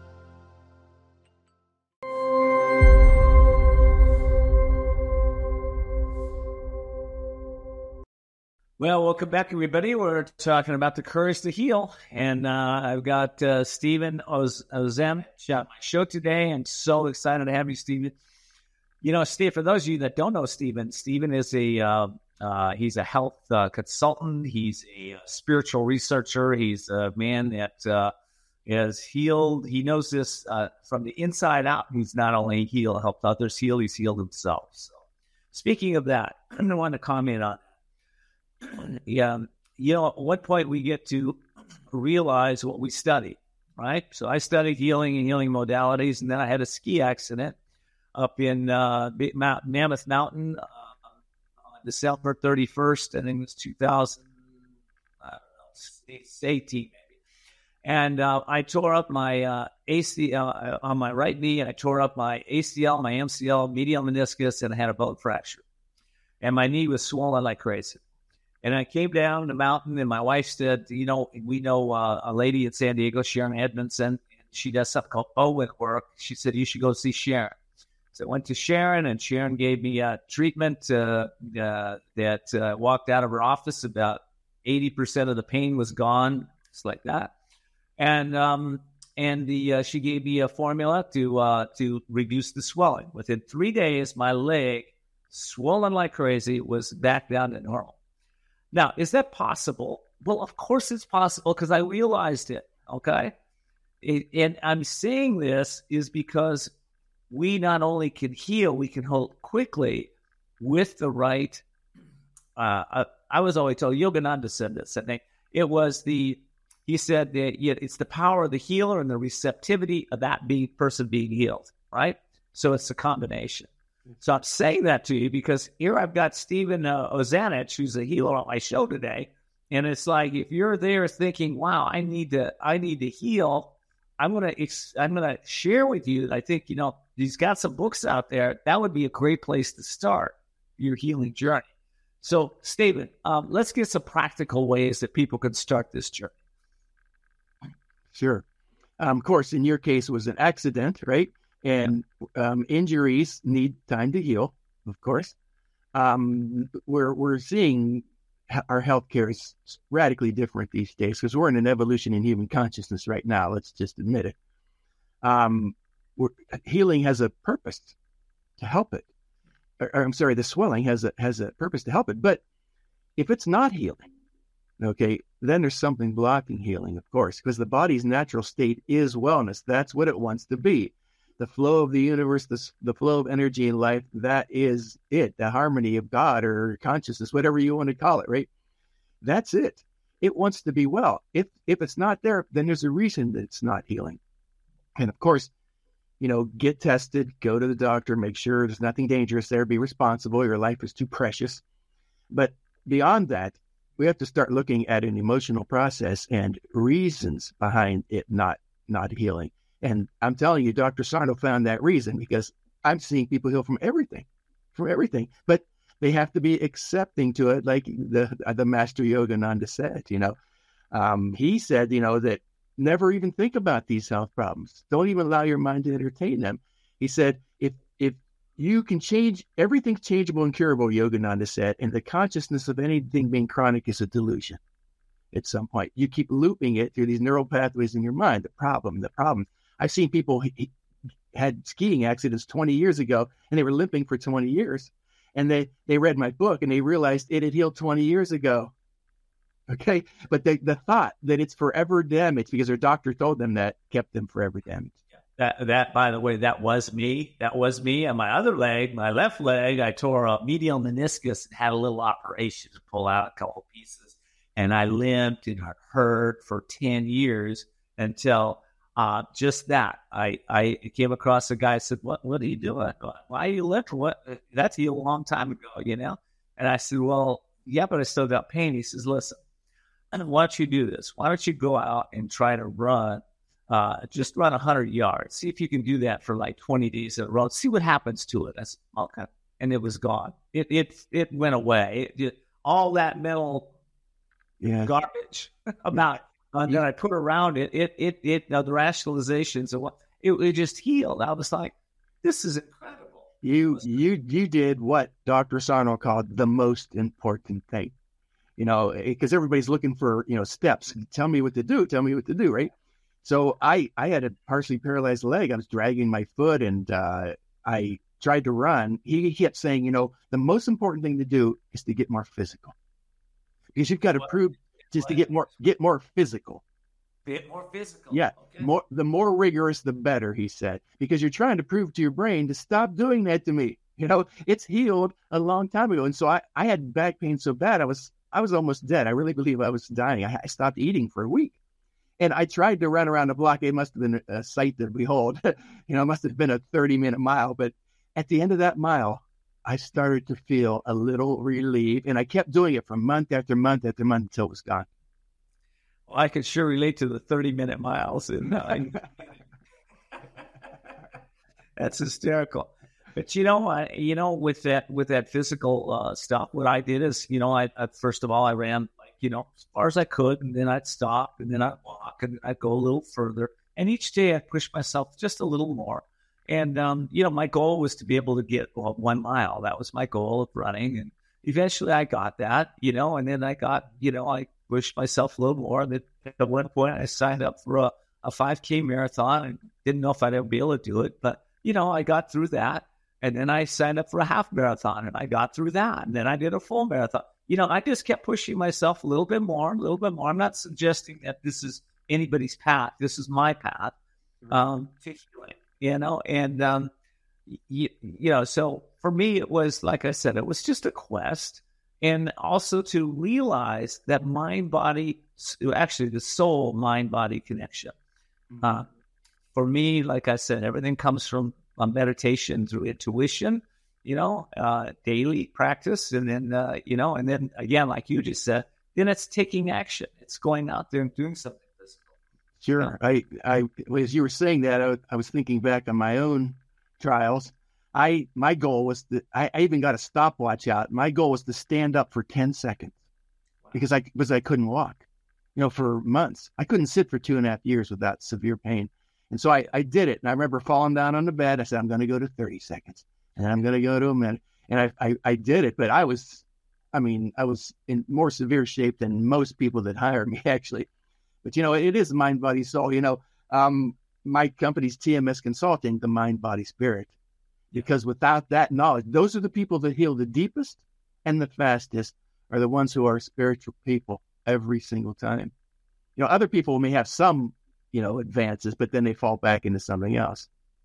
Well, welcome back, everybody. We're talking about the courage to heal, and I've got Stephen Ozem on my show today. I'm so excited to have you, Stephen. You know, Steve, for those of you that don't know Stephen is he's a health consultant. He's a spiritual researcher. He's a man that is healed. He knows this from the inside out. He's not only helped others heal, he's healed himself. So, speaking of that, I want to comment on. Yeah, you know, at one point we get to realize what we study, right? So I studied healing and healing modalities, and then I had a ski accident up in Mammoth Mountain on December 31st, I think it was 2018 maybe. And I tore up my ACL on my right knee, and I tore up my ACL, my MCL, medial meniscus, and I had a bone fracture. And my knee was swollen like crazy. And I came down the mountain, and my wife said, you know, we know a lady in San Diego, Sharon Edmondson. She does something called Bowen work. She said, you should go see Sharon. So I went to Sharon, and Sharon gave me a treatment that walked out of her office. About 80% of the pain was gone, just like that. And she gave me a formula to reduce the swelling. Within 3 days, my leg, swollen like crazy, was back down to normal. Now, is that possible? Well, of course it's possible because I realized it, okay? And I'm saying this is because we not only can heal, we can heal quickly with the right, I was always told, Yogananda said this, I think. It was the he said that it's the power of the healer and the receptivity of that person being healed, right? So it's a combination. So I'm saying that to you because here I've got Stephen Ozanich, who's a healer on my show today. And it's like, if you're there thinking, wow, I need to heal, I'm gonna share with you that I think, he's got some books out there. That would be a great place to start your healing journey. So, Stephen, let's get some practical ways that people can start this journey. Sure. Of course, in your case, it was an accident, right? And injuries need time to heal, of course. We're seeing our healthcare is radically different these days because we're in an evolution in human consciousness right now. Let's just admit it. Healing has a purpose to help it. The swelling has a purpose to help it. But if it's not healing, okay, then there's something blocking healing, of course, because the body's natural state is wellness. That's what it wants to be. The flow of the universe, the flow of energy in life, that is it. The harmony of God or consciousness, whatever you want to call it, right? That's it. It wants to be well. If it's not there, then there's a reason that it's not healing. And of course, get tested, go to the doctor, make sure there's nothing dangerous there, be responsible. Your life is too precious. But beyond that, we have to start looking at an emotional process and reasons behind it not healing. And I'm telling you, Dr. Sarno found that reason because I'm seeing people heal from everything. But they have to be accepting to it, like the Master Yogananda said. He said, that never even think about these health problems. Don't even allow your mind to entertain them. He said, if you can change, everything's changeable and curable, Yogananda said, and the consciousness of anything being chronic is a delusion. At some point, you keep looping it through these neural pathways in your mind. The problem. I've seen people had skiing accidents 20 years ago, and they were limping for 20 years. And they read my book, and they realized it had healed 20 years ago. Okay? But the thought that it's forever damaged because their doctor told them that kept them forever damaged. That, by the way, that was me. That was me. And my other leg, my left leg, I tore a medial meniscus and had a little operation to pull out a couple pieces. And I limped and hurt for 10 years until... just that. I came across a guy and said, What are you doing? Why are you limping? That's a long time ago, And I said, well, yeah, but I still got pain. He says, listen, why don't you do this? Why don't you go out and try to run, just run 100 yards. See if you can do that for like 20 days in a row. See what happens to it. I said, okay. And it was gone. It went away. All that mental garbage about it. And then I put around it, the rationalizations of it just healed. I was like, this is incredible. You did what Dr. Sarno called the most important thing, because everybody's looking for, steps. Tell me what to do, right? So I had a partially paralyzed leg. I was dragging my foot and I tried to run. He kept saying, the most important thing to do is to get more physical because you've got to prove just to get more physical. Get more physical. Yeah. Okay. The more rigorous, the better, he said, because you're trying to prove to your brain to stop doing that to me. It's healed a long time ago. And so I had back pain so bad, I was almost dead. I really believe I was dying. I stopped eating for a week. And I tried to run around the block. It must have been a sight to behold. It must have been a 30-minute mile. But at the end of that mile, I started to feel a little relief, and I kept doing it for month after month after month until it was gone. Well, I could sure relate to the 30-minute miles. And that's hysterical. But with that physical stuff, what I did is, I first of all, I ran as far as I could, and then I'd stop, and then I'd walk, and I'd go a little further. And each day I pushed myself just a little more. And, my goal was to be able to get 1 mile. That was my goal of running. And eventually I got that, and then I got, I pushed myself a little more. And at one point I signed up for a 5K marathon and didn't know if I'd ever be able to do it. But, I got through that. And then I signed up for a half marathon and I got through that. And then I did a full marathon. I just kept pushing myself a little bit more. I'm not suggesting that this is anybody's path. This is my path. To healing. So for me, it was, like I said, it was just a quest. And also to realize that mind-body, actually the soul mind-body connection. For me, like I said, everything comes from meditation through intuition, daily practice. And then, and then again, like you just said, then it's taking action. It's going out there and doing something physical. Sure. I as you were saying that, I was thinking back on my own trials. My goal was I even got a stopwatch out. My goal was to stand up for 10 seconds because I couldn't walk, for months. I couldn't sit for 2.5 years without severe pain. And so I did it. And I remember falling down on the bed. I said, I'm going to go to 30 seconds and I'm going to go to a minute. And I did it, but I was in more severe shape than most people that hire me, actually. But, it is mind, body, soul. My company's TMS Consulting, the mind, body, spirit. Because without that knowledge, those are the people that heal the deepest and the fastest are the ones who are spiritual people every single time. Other people may have some, advances, but then they fall back into something else.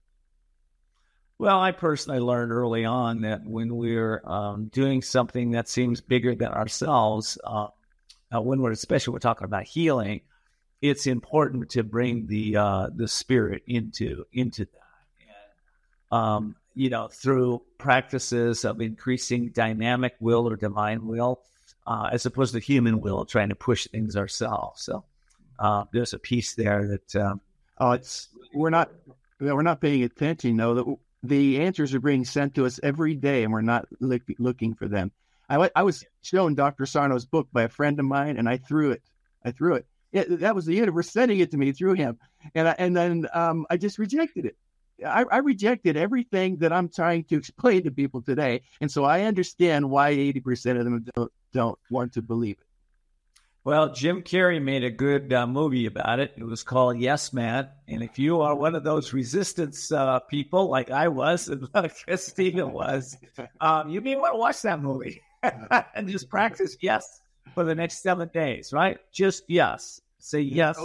Well, I personally learned early on that when we're doing something that seems bigger than ourselves, when we're talking about healing, it's important to bring the spirit into that. And, through practices of increasing dynamic will or divine will, as opposed to human will, trying to push things ourselves. So there's a piece there that we're not paying attention. That the answers are being sent to us every day, and we're not looking for them. I was shown Dr. Sarno's book by a friend of mine, and I threw it. That was the universe sending it to me through him, and then I just rejected it. I rejected everything that I'm trying to explain to people today, and so I understand why 80% of them don't want to believe it. Well, Jim Carrey made a good movie about it. It was called Yes Man, and if you are one of those resistance people like I was and like Stephen was, you may want to watch that movie and just practice yes for the next 7 days, right? Just yes. Say yes.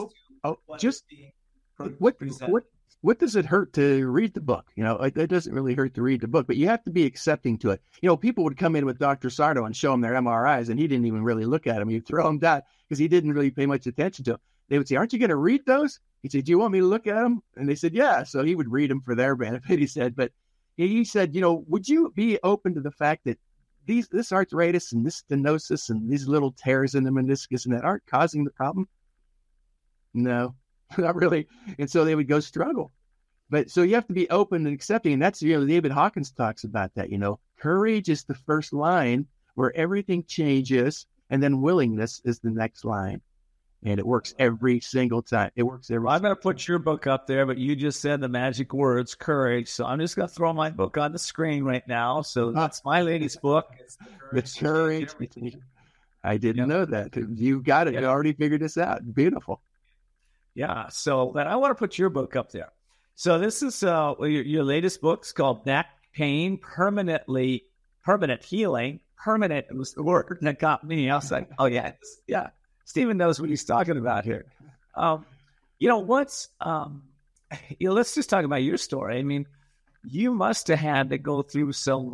What does it hurt to read the book? It doesn't really hurt to read the book, but you have to be accepting to it. People would come in with Dr. Sarno and show them their MRIs, and he didn't even really look at them. He'd throw them down because he didn't really pay much attention to them. They would say, aren't you going to read those? He'd say, do you want me to look at them? And they said, yeah. So he would read them for their benefit, he said. But he said, would you be open to the fact that this arthritis and this stenosis and these little tears in the meniscus and that aren't causing the problem? No. Not really. And so they would go struggle. But so you have to be open and accepting. And that's, David Hawkins talks about that, courage is the first line where everything changes. And then willingness is the next line. And it works every single time. I'm going to put your book up there, but you just said the magic words, courage. So I'm just going to throw my book on the screen right now. So that's my latest book. It's Courage. I didn't know that. You got it. You already figured this out. Beautiful. Yeah. So, but I want to put your book up there. So this is your latest book. It's called Back Pain, Permanent Healing. Permanent was the word that got me. I was like, oh yeah. Stephen knows what he's talking about here. Let's just talk about your story. I mean, you must have had to go through some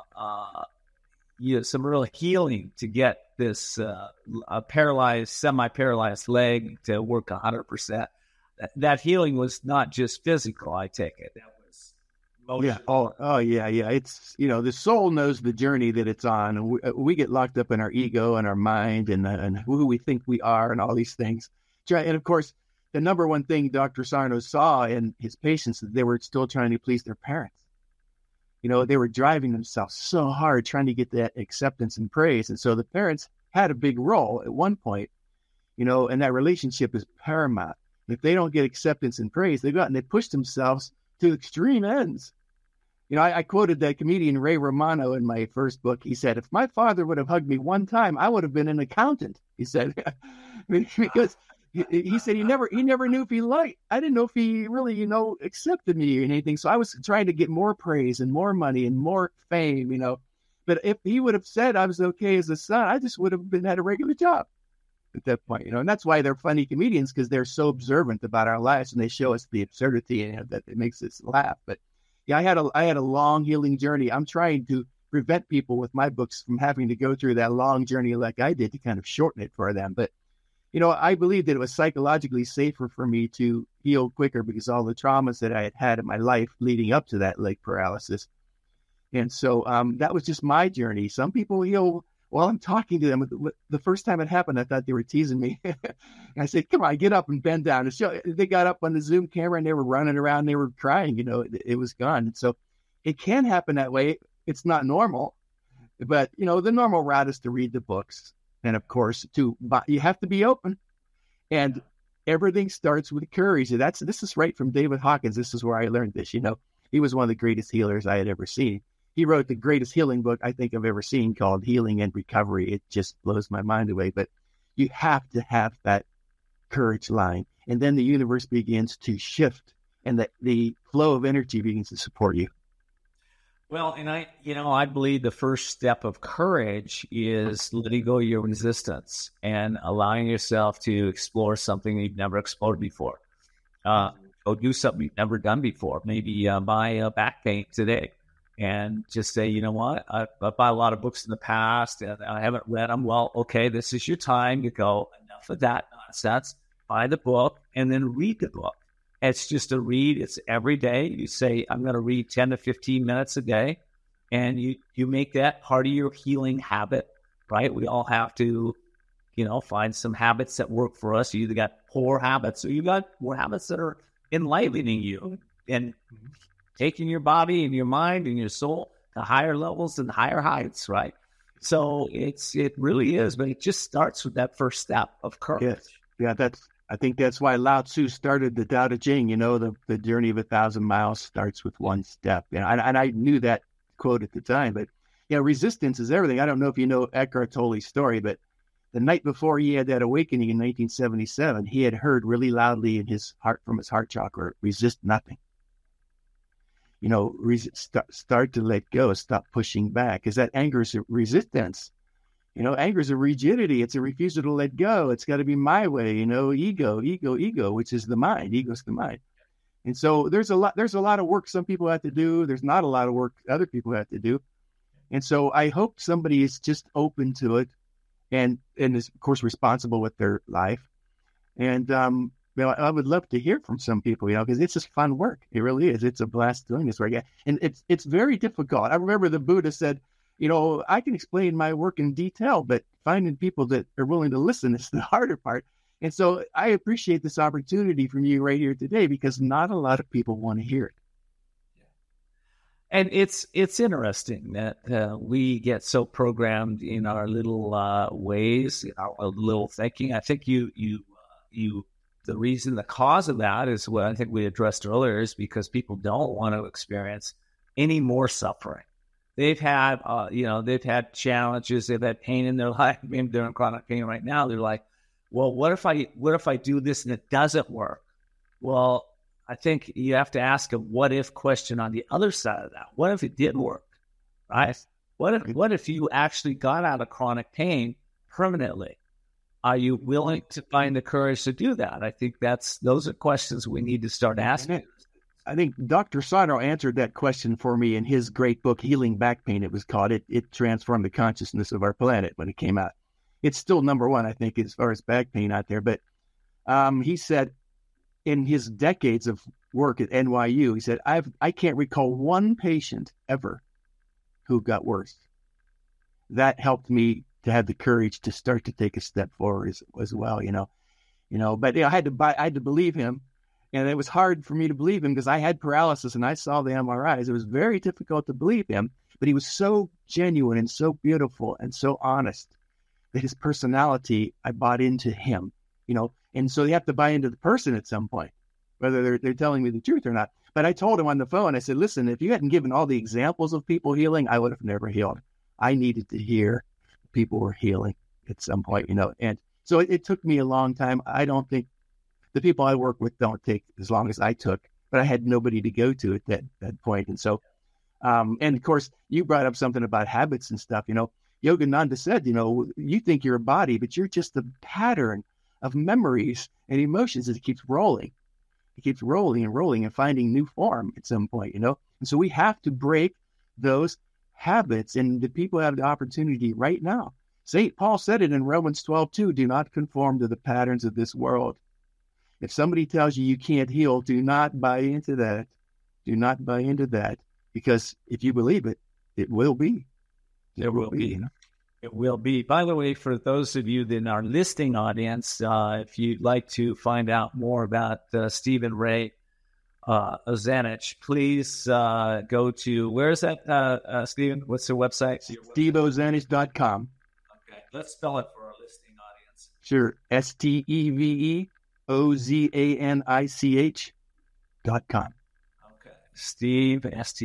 real healing to get this semi-paralyzed leg to work 100%. That healing was not just physical, I take it. That was emotional. Yeah. It's, the soul knows the journey that it's on. And we get locked up in our ego and our mind and who we think we are and all these things. And of course, the number one thing Dr. Sarno saw in his patients is they were still trying to please their parents. They were driving themselves so hard trying to get that acceptance and praise. And so the parents had a big role at one point, and that relationship is paramount. If they don't get acceptance and praise, they go out and they push themselves to extreme ends. I quoted that comedian Ray Romano in my first book. He said, if my father would have hugged me one time, I would have been an accountant. He said, because he said he never knew if he liked. I didn't know if he really, accepted me or anything. So I was trying to get more praise and more money and more fame, But if he would have said I was okay as a son, I just would have had a regular job at that point, and that's why they're funny comedians, because they're so observant about our lives and they show us the absurdity that it makes us laugh. But yeah, I had a long healing journey. I'm trying to prevent people with my books from having to go through that long journey like I did to kind of shorten it for them. But, I believe that it was psychologically safer for me to heal quicker because all the traumas that I had had in my life leading up to that leg paralysis. And so that was just my journey. Some people heal while I'm talking to them. The first time it happened, I thought they were teasing me. And I said, come on, get up and bend down. And so they got up on the Zoom camera and they were running around. They were crying, it was gone. And so it can happen that way. It's not normal. But, the normal route is to read the books. And of course, you have to be open. And everything starts with courage. This is right from David Hawkins. This is where I learned this. He was one of the greatest healers I had ever seen. He wrote the greatest healing book I think I've ever seen called Healing and Recovery. It just blows my mind away. But you have to have that courage line. And then the universe begins to shift and the flow of energy begins to support you. Well, and I believe the first step of courage is letting go of your resistance and allowing yourself to explore something you've never explored before. Go do something you've never done before. Maybe buy a back paint today and just say, you know what, I've bought a lot of books in the past and I haven't read them. Well, okay, this is your time to go. Enough of that nonsense. Buy the book and then read the book. It's just a read. It's every day. You say, I'm going to read 10 to 15 minutes a day. And you make that part of your healing habit, right? We all have to, find some habits that work for us. You either got poor habits or you got more habits that are enlivening you and taking your body and your mind and your soul to higher levels and higher heights, right? So it really is, but it just starts with that first step of courage. Yes. Yeah, I think that's why Lao Tzu started the Tao Te Ching. The journey of 1,000 miles starts with one step. And I knew that quote at the time. But resistance is everything. I don't know if you know Eckhart Tolle's story, but the night before he had that awakening in 1977, he had heard really loudly in his heart, from his heart chakra, resist nothing. Start to let go, stop pushing back, because that anger is a resistance. Anger is a rigidity. It's a refusal to let go. It's got to be my way. Ego, which is the mind. Ego's the mind. And so there's a lot of work some people have to do. There's not a lot of work other people have to do. And so I hope somebody is just open to it and is, of course, responsible with their life. And, I would love to hear from some people, because it's just fun work. It really is. It's a blast doing this work. And it's very difficult. I remember the Buddha said, I can explain my work in detail, but finding people that are willing to listen is the harder part. And so I appreciate this opportunity from you right here today, because not a lot of people want to hear it. And it's interesting that we get so programmed in our little ways, in our little thinking. I think the cause of that is what I think we addressed earlier, is because people don't want to experience any more suffering. They've had, they've had challenges. They've had pain in their life. Maybe they're in chronic pain right now. They're like, well, what if I do this and it doesn't work? Well, I think you have to ask a what if question on the other side of that. What if it did work, right? What if you actually got out of chronic pain permanently? Are you willing to find the courage to do that? I think those are questions we need to start asking. I think Dr. Sarno answered that question for me in his great book, Healing Back Pain, it was called. It transformed the consciousness of our planet when it came out. It's still number one, I think, as far as back pain out there. But he said in his decades of work at NYU, he said, I can't recall one patient ever who got worse. That helped me to have the courage to start to take a step forward as well, But I had to believe him. And it was hard for me to believe him because I had paralysis and I saw the MRIs. It was very difficult to believe him, but he was so genuine and so beautiful and so honest that his personality, I bought into him, and so you have to buy into the person at some point, whether they're telling me the truth or not. But I told him on the phone, I said, listen, if you hadn't given all the examples of people healing, I would have never healed. I needed to hear people were healing at some point, and so it took me a long time. I don't think the people I work with don't take as long as I took, but I had nobody to go to at that point. And so, and of course, you brought up something about habits and stuff. Yogananda said, you think you're a body, but you're just a pattern of memories and emotions as it keeps rolling. It keeps rolling and rolling and finding new form at some point, And so we have to break those habits, and the people have the opportunity right now. St. Paul said it in Romans 12:2, do not conform to the patterns of this world. If somebody tells you can't heal, do not buy into that. Do not buy into that, because if you believe it, it will be. It will be. It will be. By the way, for those of you in our listening audience, if you'd like to find out more about Stephen Ray Ozanich, please go to, where is that, Stephen? What's their website? SteveOzanich.com. Okay, let's spell it for our listening audience. Sure, SteveOzanich.com. Okay, Steve,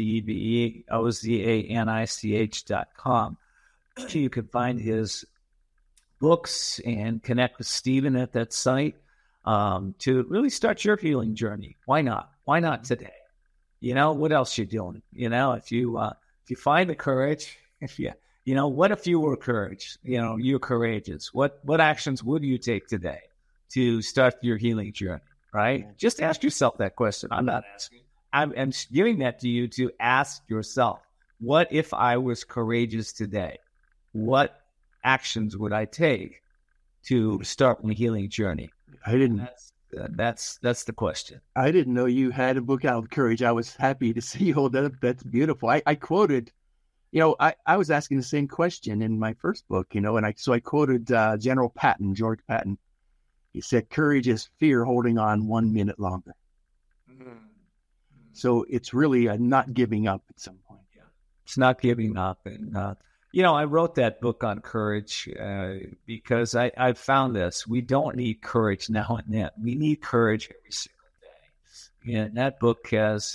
SteveOzanich.com. You can find his books and connect with Stephen at that site to really start your healing journey. Why not? Why not today? You know, what else you doing? You know, if you find the courage, what if you were courage? You know, you're courageous. What actions would you take today to start your healing journey? Right? Just ask yourself that question. I'm not asking. I'm giving that to you to ask yourself, what if I was courageous today? What actions would I take to start my healing journey? I didn't. That's the question. I didn't know you had a book out, Courage. I was happy to see you hold that up. That's beautiful. I quoted, I was asking the same question in my first book, and I quoted General Patton, George Patton. He said, "Courage is fear holding on 1 minute longer." Mm-hmm. So it's really not giving up at some point. Yeah, it's not giving up, and I wrote that book on courage because I found this. We don't need courage now and then. We need courage every single day. And that book has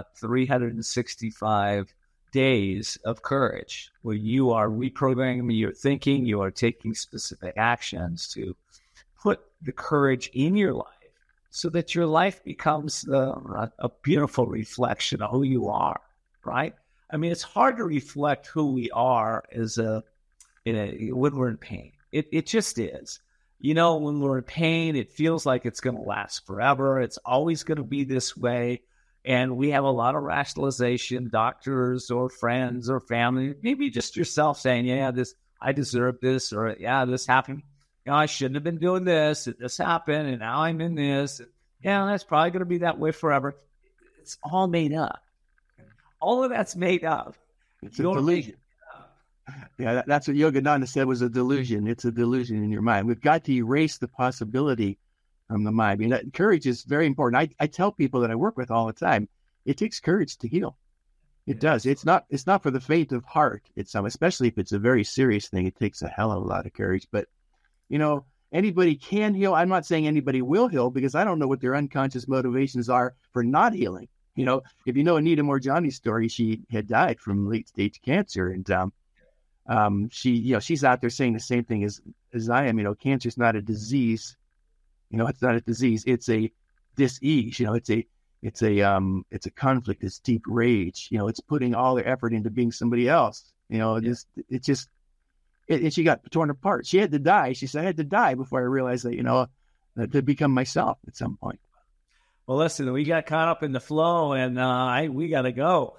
365 days of courage where you are reprogramming your thinking. You are taking specific actions to put the courage in your life so that your life becomes a beautiful reflection of who you are, right? I mean, it's hard to reflect who we are when we're in pain. It just is. When we're in pain, it feels like it's going to last forever. It's always going to be this way. And we have a lot of rationalization, doctors or friends or family, maybe just yourself saying, I deserve this, or this happened. I shouldn't have been doing this. This happened, and now I'm in this. That's probably going to be that way forever. It's all made up. All of that's made up. It's a delusion. Yeah, that's what Yogananda said was a delusion. It's a delusion in your mind. We've got to erase the possibility from the mind. I mean, that courage is very important. I tell people that I work with all the time, it takes courage to heal. It does. It's not for the faint of heart. Especially if it's a very serious thing, it takes a hell of a lot of courage. But, anybody can heal. I'm not saying anybody will heal because I don't know what their unconscious motivations are for not healing. If you know Anita Moorjani's story, she had died from late stage cancer, and she's out there saying the same thing as I am. Cancer is not a disease. It's not a disease. It's a dis-ease. It's a conflict. It's deep rage. It's putting all their effort into being somebody else. And she got torn apart. She had to die. She said, I had to die before I realized that, to become myself at some point. Well, listen, we got caught up in the flow, and we got to go.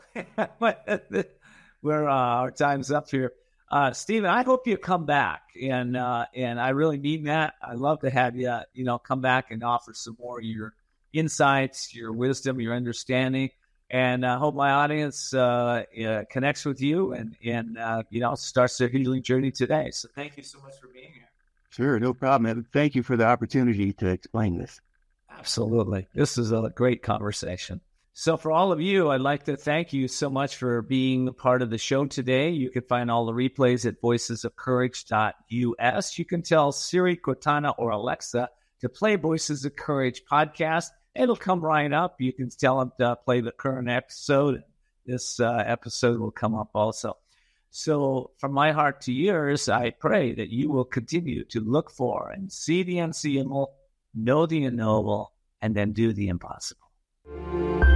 Our time's up here. Stephen, I hope you come back, and I really mean that. I'd love to have you, come back and offer some more of your insights, your wisdom, your understanding, and I hope my audience connects with you and starts their healing journey today. So thank you so much for being here. Sure, no problem. Thank you for the opportunity to explain this. Absolutely. This is a great conversation. So for all of you, I'd like to thank you so much for being a part of the show today. You can find all the replays at voicesofcourage.us. You can tell Siri, Cortana, or Alexa to play Voices of Courage podcast. It'll come right up. You can tell them to play the current episode. This episode will come up also. So from my heart to yours, I pray that you will continue to look for and see the unseeable, know the unknowable, and then do the impossible.